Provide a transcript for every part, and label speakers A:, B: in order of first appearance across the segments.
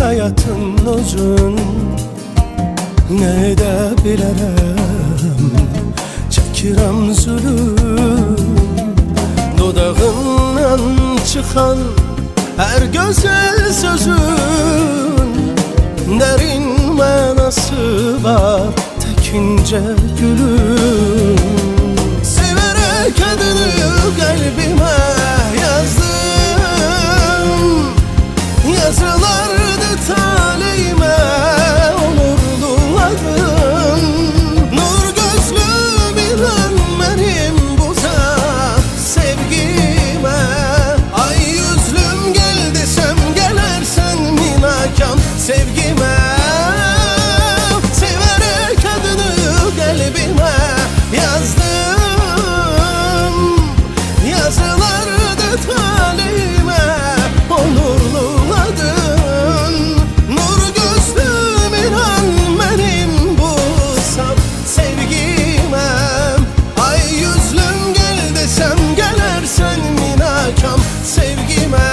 A: hayatın uzun, ne edebilirim, çekirem zulüm. Dudağından çıkan her güzel sözün derin manası var, tekince gülüm. Severek adını kalbime yazdım, yazılardı talihime onurlu adın. Nur gözlüm inan benim bu sevgime, ay yüzlüm gel desem gelersen minakam sevgime. Severek adını kalbime yazdım, yazılardı talihime onurlu adın. Nur gözlüm inan benim bu saf sevgime, ay yüzlüm gel desem gelersen minakam sevgime.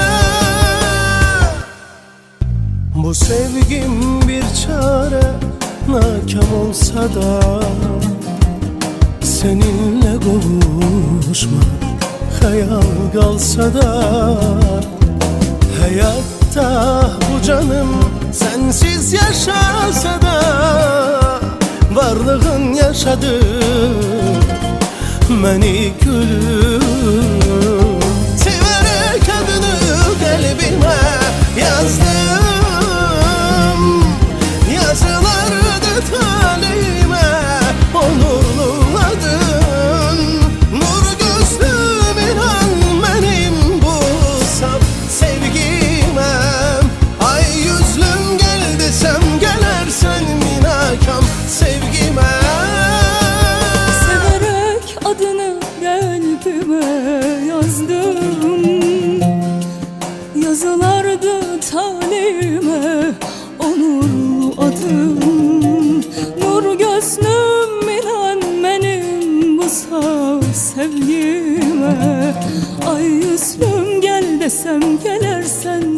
A: Bu sevgim bir çare nakam olsa da seninle kavuşmak hayal kalsa da, hayatta bu canım sensiz yaşasa da varlığın yaşadı beni gülüm. Severek adını kalbime yazdım, yazılardı talihime onurlu adın. Nur gözlüm inan benim bu saf sevgime, ay yüzlüm gel desem gelersen minakam sevgime.
B: Severek adını kalbime yazdım, yazılardı talihime onurlu adım. Nur gözlüm inan benim bu saf sevgime, ay yüzlüm gel desem gelersen